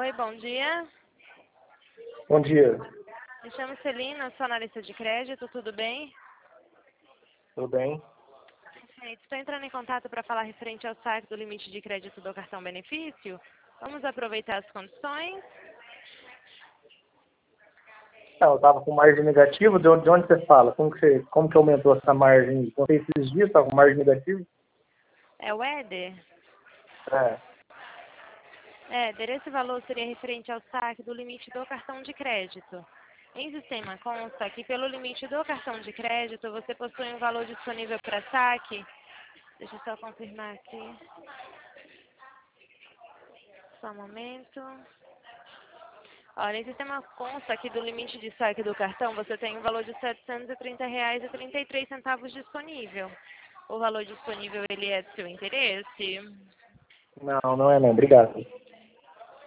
Oi, bom dia. Bom dia, Me chamo Celina, sou analista de crédito, tudo bem? tudo bem? Perfeito. Estou entrando em contato para falar referente ao saque do limite de crédito do cartão benefício. Vamos aproveitar as condições. Eu estava com margem negativa, de onde você fala? Como que aumentou essa margem? Contei esses dias, estava com margem negativa? É o Éder? É, Éder, esse valor seria referente ao saque do limite do cartão de crédito. Em sistema consta que pelo limite do cartão de crédito você possui um valor disponível para saque. Deixa eu só confirmar aqui. Só um momento. Olha, em sistema consta que do limite de saque do cartão você tem um valor de R$ 730,33 disponível. O valor disponível ele é do seu interesse? não é não, obrigado.